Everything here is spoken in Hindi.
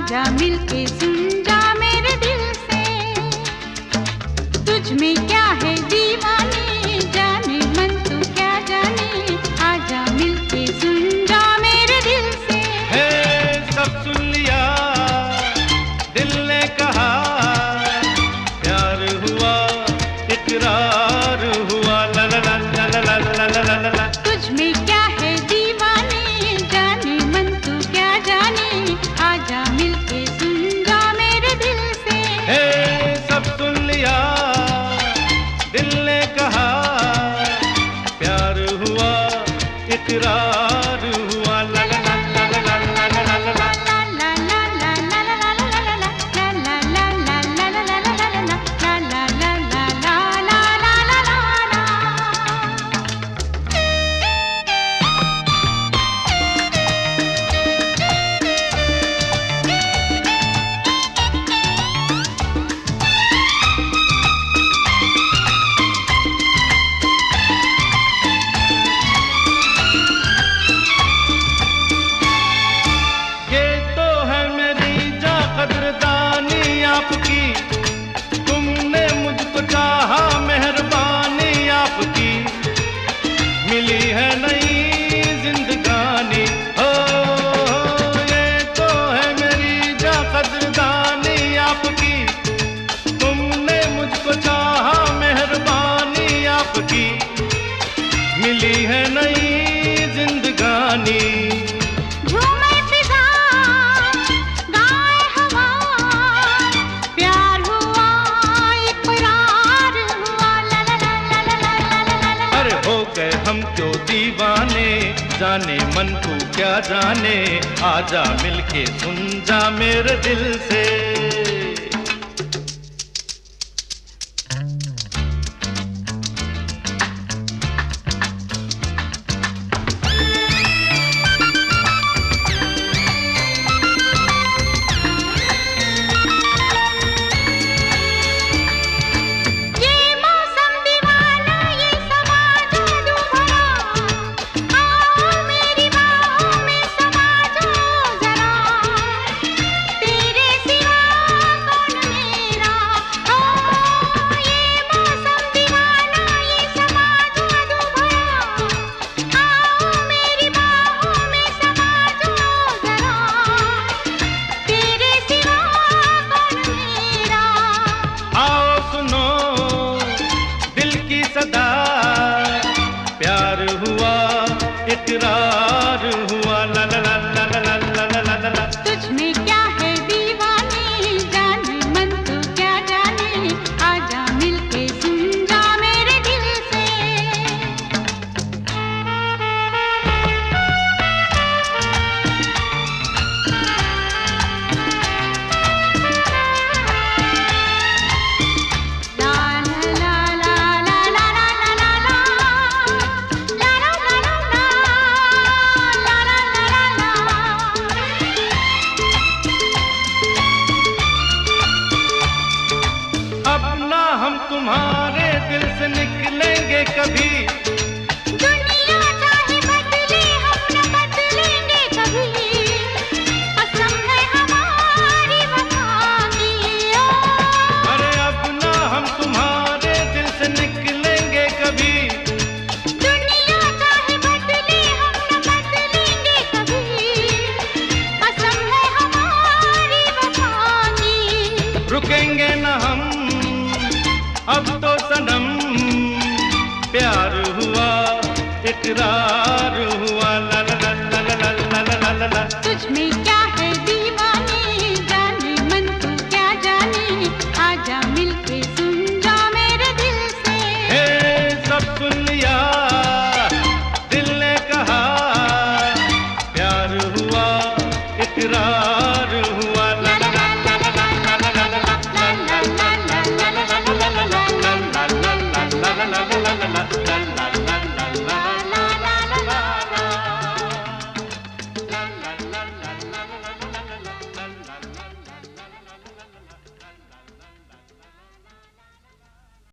आजा मिलके सुन जा मेरे दिल से, तुझ में क्या है दीवाने, जाने मन तू क्या जाने, आजा मिलके सुन जा मेरे दिल से। है सब सुन लिया दिल ने कहा, प्यार हुआ इकरार हुआ, ला ला ला ला ला ला ला ला ला ला। तुझ में क्या है दीवाने, जाने मन तू क्या जाने, आजा मिलके सुन जा मेरे दिल से। है सब सुन लिया दिल ने कहा, प्यार हुआ इकरार हुआ, ला ला ला ला ला ला ला ला ला। कदरदानी आपकी, तुमने मुझको चाहा मेहरबानी आपकी, मिली है नई जिंदगानी। हो ये तो है मेरी जा कदरदानी आपकी, तुमने मुझको चाहा मेहरबानी आपकी, मिली है नई जिंदगानी। हम क्यों दीवाने, जाने मन तू क्या जाने, आजा मिलके सुन जा मेरे दिल से। प्यार हुआ इकरार हुआ, ला ला ला ला ला ला ला ला ला। तुझ में क्या है दीवाने, जाने मन तू क्या जाने, आजा मिलके सुन जा मेरे दिल से। हम तुम्हारे दिल से निकलेंगे कभी, दुनिया चाहे बदले हम न बदलेंगे कभी, कसम है हमारी वफा की। अरे अब ना हम तुम्हारे दिल से निकलेंगे कभी, दुनिया चाहे बदले हम न बदलेंगे कभी, कसम है हमारी वफा की। रुकेंगे न हम अब तो सनम, प्यार हुआ इकरार